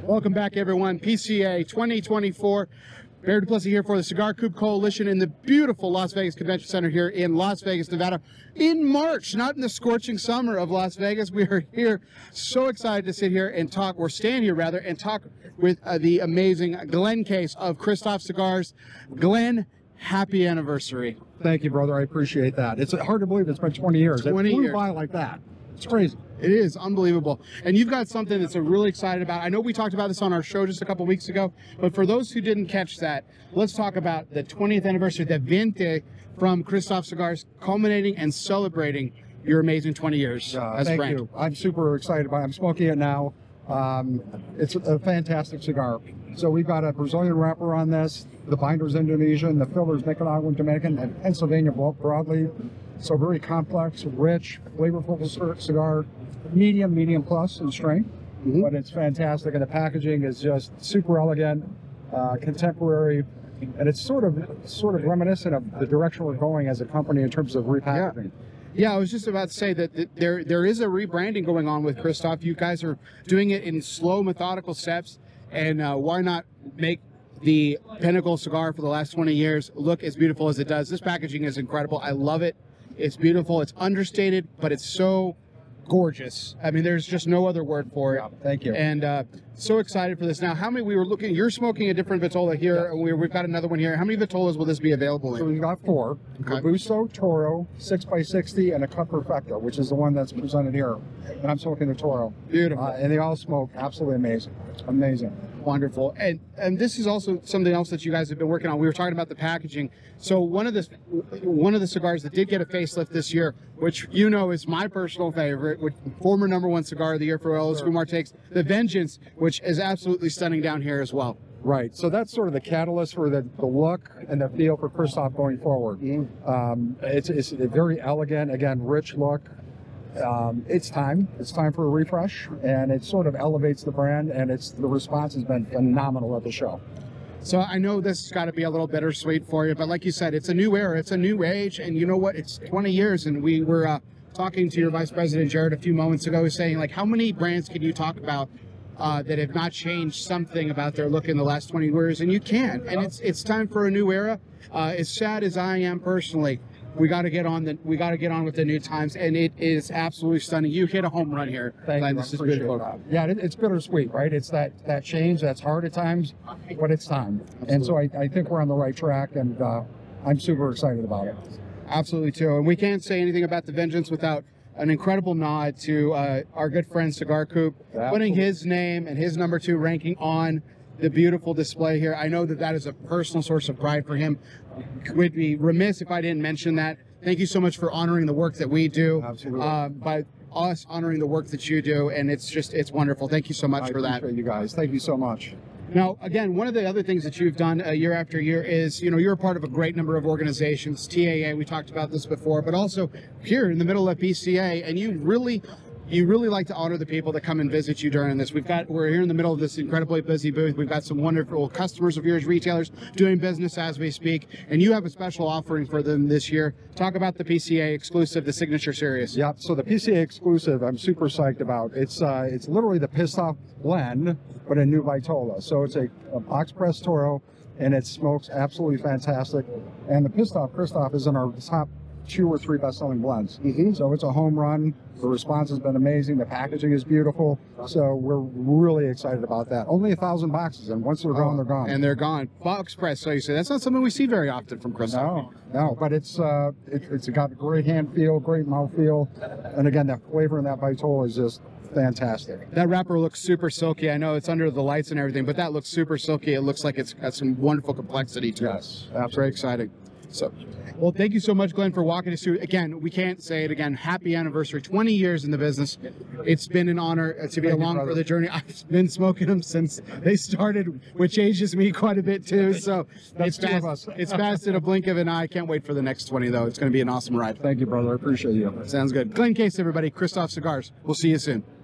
Welcome back, everyone. PCA 2024. Barry Duplessis here for the Cigar Coop Coalition in the beautiful Las Vegas Convention Center here in Las Vegas, Nevada. In March, not in the scorching summer of Las Vegas. We are here, so excited to sit here and talk, or stand here rather, and talk with the amazing Glenn Case of Christoph Cigars. Glenn, happy anniversary. Thank you, brother. I appreciate that. It's hard to believe it's been 20 years. 20 it flew years. by like that. It's crazy. It is unbelievable. And you've got something that's really excited about. I know we talked about this on our show just a couple weeks ago, but for those who didn't catch that, let's talk about the 20th anniversary, the 20 from Christoph Cigars, culminating and celebrating your amazing 20 years as a Thank brand. you. I'm super excited about it. I'm smoking it now. It's a fantastic cigar. So we've got a Brazilian wrapper on this. The binder's Indonesian, the filler's Nicaraguan, Dominican, and Pennsylvania broadly. So very complex, rich, flavorful cigar, medium plus in strength. But it's fantastic, and the packaging is just super elegant, contemporary, and it's sort of reminiscent of the direction we're going as a company in terms of repackaging. Yeah, I was just about to say that there is a rebranding going on with Christoph. You guys are doing it in slow, methodical steps, and why not make the pinnacle cigar for the last 20 years look as beautiful as it does? This packaging is incredible. I love it. It's beautiful. It's understated, but it's so gorgeous. I mean, there's just no other word for it. Yeah, thank you. And so excited for this. Now, how many, we were looking, you're smoking a different Vitola here, and we've got another one here. How many Vitolas will this be available So in? we've got 4, Okay. Robusto, Toro, 6x60, and a Cut Perfecto, which is the one that's presented here. And I'm smoking the Toro. Beautiful. And they all smoke absolutely amazing. Amazing. Wonderful. And this is also something else that you guys have been working on. We were talking about the packaging. So one of the cigars that did get a facelift this year, which you know is my personal favorite, which former #1 cigar of the year for El Escumar takes, the Vengeance, which is absolutely stunning down here as well. Right. So that's sort of the catalyst for the look and the feel for Christoph going forward. It's a very elegant, again, rich look. It's time. It's time for a refresh, and it sort of elevates the brand, and the response has been phenomenal at the show. So I know this has got to be a little bittersweet for you, but like you said, it's a new era, it's a new age, and you know what? It's 20 years, and we were talking to your Vice President, Jared, a few moments ago, saying, like, how many brands can you talk about that have not changed something about their look in the last 20 years? And you can, and it's time for a new era. As sad as I am personally, we got to get on with the new times, and it is absolutely stunning. You hit a home run here. Thank Glenn. you. This I is appreciate beautiful. that. Yeah, it's bittersweet, right? It's that change that's hard at times, but it's time. And so I think we're on the right track, and I'm super excited about it. Absolutely too. And we can't say anything about the Vengeance without an incredible nod to our good friend Cigar Coop, putting his name and his #2 ranking on the beautiful display here. I know that is a personal source of pride for him. Would be remiss if I didn't mention that. Thank you so much for honoring the work that we do. Absolutely. By us honoring the work that you do, and it's wonderful. Thank you so much for that. I appreciate you guys. Thank you so much. Now, again, one of the other things that you've done year after year is, you're a part of a great number of organizations, TAA, we talked about this before, but also here in the middle of PCA, and you really like to honor the people that come and visit you during this. We're here in the middle of this incredibly busy booth. We've got some wonderful customers of yours, retailers, doing business as we speak, and you have a special offering for them this year. Talk about the PCA exclusive, the Signature Series. Yep. So the PCA exclusive, I'm super psyched about. It's literally the Pissed Off blend, but a new Vitola. So it's a box press Toro, and it smokes absolutely fantastic. And the Pissed Off Christoph is in our top 2 or 3 best-selling blends. So it's a home run. The response has been amazing. The packaging is beautiful. So we're really excited about that. Only 1,000 boxes, and once they're gone, they're gone. And they're gone. Box press, so you say. That's not something we see very often from Christoph. No, but it's got a great hand feel, great mouth feel, and again, that flavor in that Vitola is just fantastic. That wrapper looks super silky. I know it's under the lights and everything, but that looks super silky. It looks like it's got some wonderful complexity to it. Yes, That's very exciting. So, well, thank you so much, Glenn, for walking us through. Again, we can't say it again. Happy anniversary, 20 years in the business. It's been an honor to be along for the journey. I've been smoking them since they started, which ages me quite a bit too. So it's fast in a blink of an eye. Can't wait for the next 20 though. It's going to be an awesome ride. Thank you, brother. I appreciate you. Sounds good. Glenn Case, everybody. Christoph Cigars. We'll see you soon.